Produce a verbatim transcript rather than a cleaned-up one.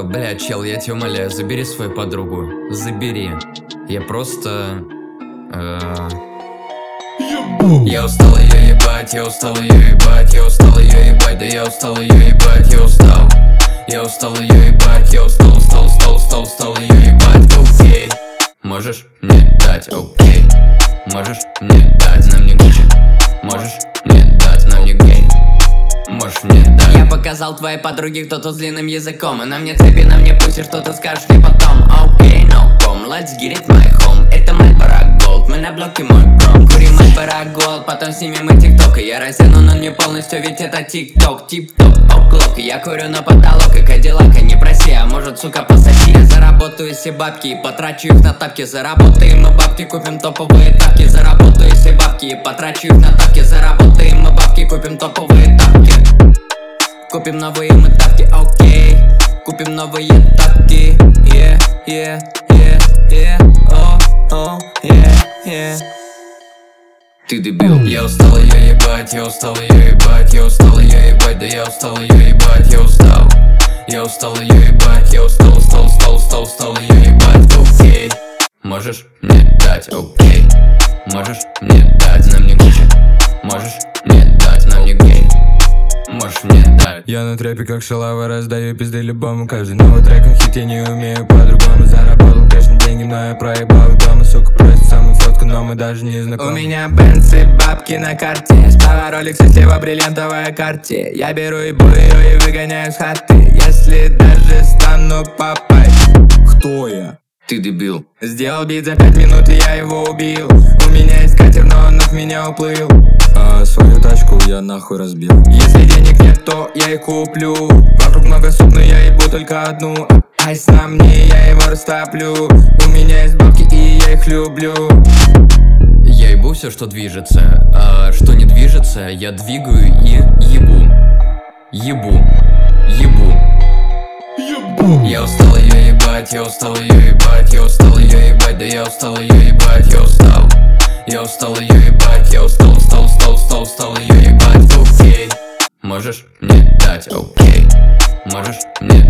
Э, бля, чел, я тебя умоляю, забери свою подругу. Забери. Я просто... Э... Я устал ее ебать, я устал ее ебать, я устал ее ебать, да я устал ее ебать, я устал. Я устал ее ебать, я устал, устал, устал, устал, устал ее ебать, окей. Можешь мне дать, окей. Можешь мне дать, нам не гучи. Можешь мне дать, нам не гей. Можешь мне дать. Я показал твоей подруге кто-то с длинным языком. Она мне цепи, на мне пусть, что ты скажешь мне потом. Окей, no problem, let's get it my home. Это мой барак голд, мы на блоке мой бром. Курим мой барак голд, потом снимем и тикток. И я растяну, но не полностью, ведь это тикток. Тип-топ, оклок, я курю на потолок. И кадиллак, а не проси, а может, сука, пососи. Я заработаю все бабки и потрачу их на тапки. Заработаем мы бабки, купим топовые тапки. Заработаю все бабки и потрачу их на тапки. Заработаем мы бабки, купим топовые тапки. Купим новые мы тапки, окей. Купим новые тапки, yeah, yeah, yeah, yeah, oh, oh, yeah, yeah. Ты дебил. Я устал ее ебать, я устал ее ебать, я устал ее ебать, да я устал ее ебать, я устал. Я устал ее ебать, я устал, устал, устал, устал, устал ее ебать, окей. Можешь мне дать, окей. Можешь мне дать, нам не гучи. Можешь мне дать, нам не гей. Можешь мне дать. Я на трэпе как шалава, раздаю пизды любому. Каждый новый трек он хит, я не умею по-другому. Заработал кэш на деньги, но я проебал дома. Сука просит самую фотку, но мы даже не знакомы. У меня бенцы, бабки на карте. Справа ролик, слева бриллиантовая карте. Я беру и бую ее и выгоняю с хаты. Если даже стану папой. Кто я? Ты дебил. Сделал бит за пять минут и я его убил. У меня есть катер, но он от меня уплыл. А свою тачку я нахуй разбил. Если денег нет, то я и куплю. Вокруг много суп, но я ебу только одну. Айс на мне, я его растоплю. У меня есть бабки и я их люблю. Я ебу все, что движется. А что не движется, я двигаю и ебу. Ебу. Ебу. Я устал ее ебать, я устал ее ебать, я устал ее ебать, да я устал ее ебать, я устал. Я устал ее ебать, я устал, устал, устал, устал, устал ее ебать, окей. Можешь мне дать, окей. Можешь мне